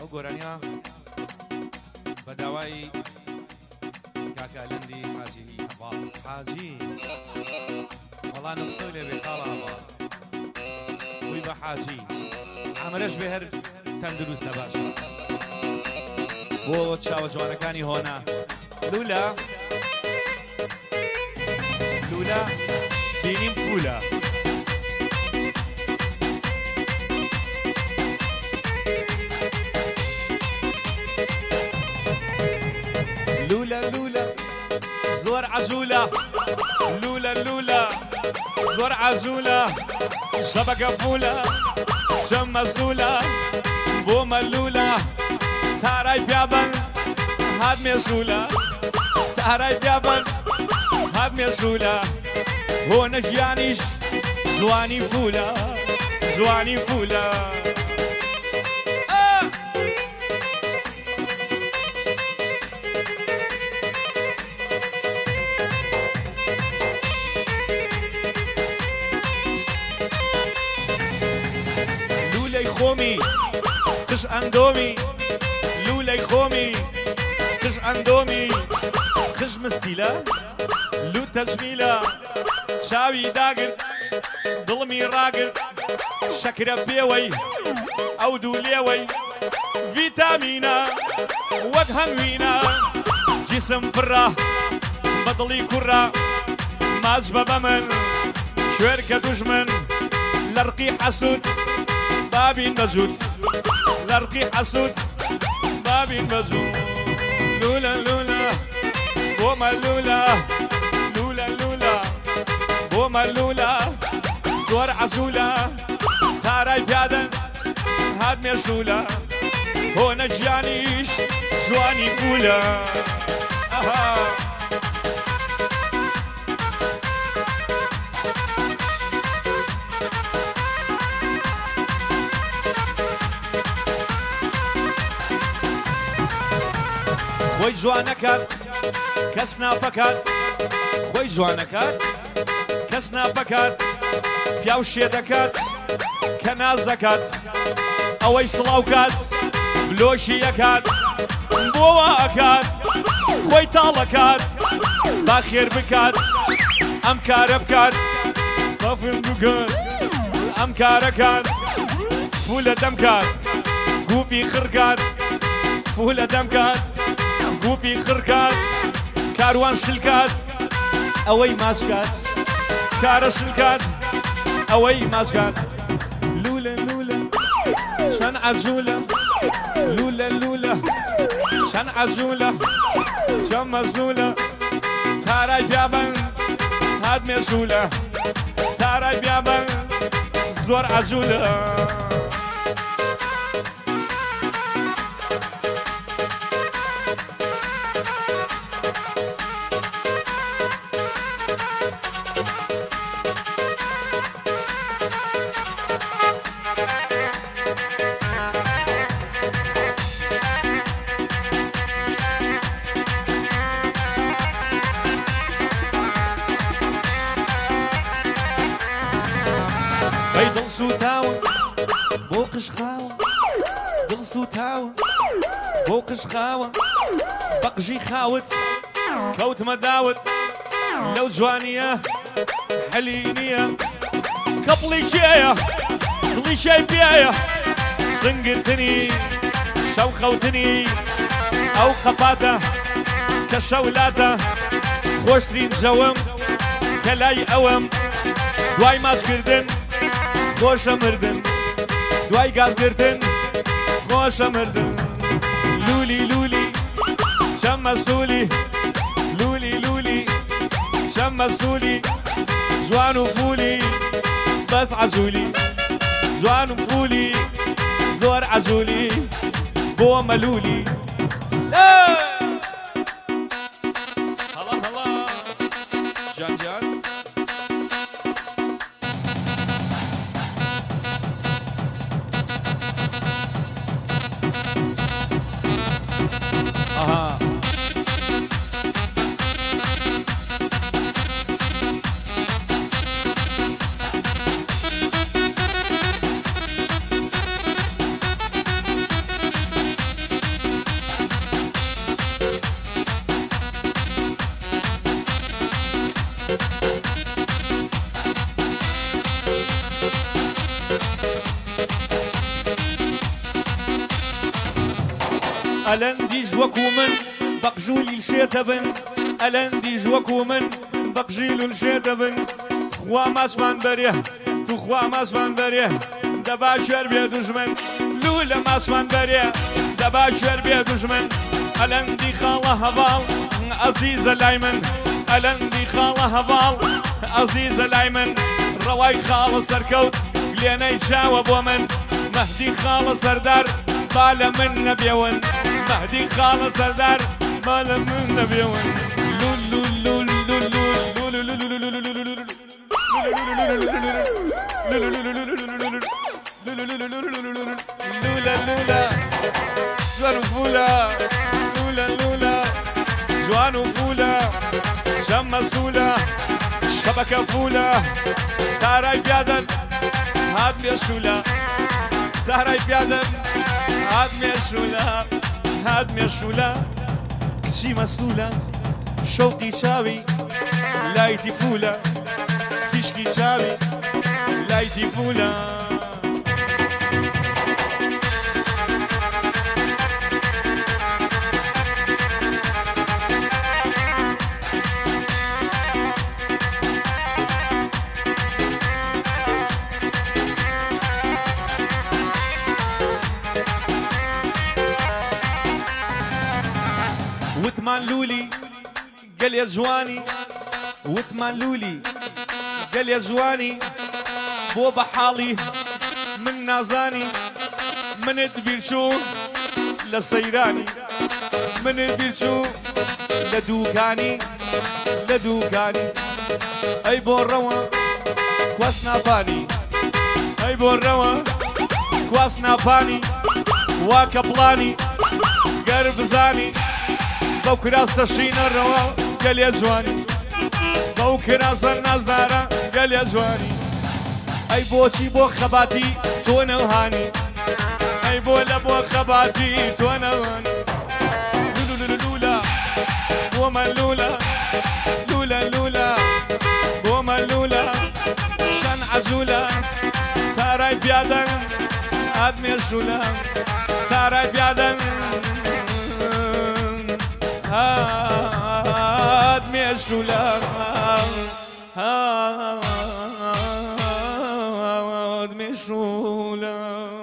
گۆرانیا بەداوای کاکالندی حاجی هەواڵ حاجی وەڵا نفسۆی لێ بێ خاڵاوە وی بە حاجی ئامەرەش بێ هەر تەندروستە باشە بۆ چاوە جوانەکانی هۆنا لولا لولا بینیم پولە لولا لولا زور عزولة لولا لولا زور عزولة شبكة فولة شم مسولة بوما لولا تاراي بيابن هاد ميسولة تاراي بيابن هاد ميسولة هو نجيانيش زواني فولة زواني فولة خومي قش اندومي لولاي خومي قش اندومي قش مستيلة لو تجميلة شاوي داقر ظلمي راقر شكرا بيوي او دوليوي فيتامينا وجهنوينا جسم فرة بطلي كرة ماجبة بمن شركة دجمن لرقي حسود بابي مجود لرقي حسود بابي مجود لولا لولا بوما لولا لولا لولا بوما لولا زور عزولة تاراي بيادن هاد ميشولة هو نجيانيش جواني فولة خوي جوانكات كسنا بكات خوي جوانكات كسنا بكات بياو شيدكات كنازكات اوي صلاوكات بلوشيكات بواكات خوي طالكات باخير بكات ام كاربكات طفل بكات ام كاركات فولة دمكات قوبي خركات فولة دمكات قوبي خركات كاروان شلكات اوي ماسكات كار شلكات اوي ماسكات لولا لولا شان عجولة لولا لولا شان عجولة شان مزولة تاراي بيابن هاد ميشولة تاراي بيابن زور عجولة بوقش خاوة دلسو تاوة بوقش خاوة بقجي خاوت كوت مداوت لو جوانية حلينية قبلي شاية ضلي شاي بيايا سنقرتني شو خوتني او خفاته كشولاته خوشترين جوم كلاي اوم دواي ماش كردن خوش مردن دواي غاز كردن خوش مردن لولي لولي شمسولي لولي لولي شمسولي جوان وفولي بس عجولي جوان وفولي زور عجولي بو ملولي لا هلا هلا جان جان اها ئەلەندیش وەکو من بەقژولی شێتە بن ئەلەندیش وەکو من بەقژیل و شێتە بن خوا ماچمان بەرێ تو خوا ماچمان بەرێ دەبا کوێر بێ دوژمن لولە ماچمان بەرێ دەبا کوێر بێ دوژمن ئەلەندی خاڵە هەواڵ عەزیزە لای من ئەلەندی خاڵە هەواڵ عەزیزە لای من ڕەوای خاڵە سەرکەوت گلێنەی چاوە بۆ من مەهدی خاڵە سەردار با لە من نەبێون مەهدی خاڵە سەردار با لە من نەبێون لولا لولا جوان وفولا لولا لولا جوان وفولا شم مسؤولة شبكة فولا تاراي بيادن هاد ميشولا تاراي بيادن هاد ميشولا هاد ميشولا كشي مسؤولة شوقي شاوي لايتي فولا تشكي شاوي لايتي فولا وتمان لولي قال يا جواني وتمان لولي قال يا جواني بو بحالي من نازاني من تبيرشو لسيراني من تبيرشو لدوكاني لدوكاني اي بو الروا كواسنا باني اي بو الروا كواسنا باني واكبلاني قرب زاني بوكراسة شين الروا قال يا جواني بوكراسة النازدارة قال يا جواني اي بوشي بو خباتي تو نوهاني اي بولا بو خباتي تو نوهاني لولا لولا بوما لولا لولا لولا بوما لولا شان عزولا تاراي بيادن ادمي الشولا تاراي بيادن هاد ميشولا هاد ميشولا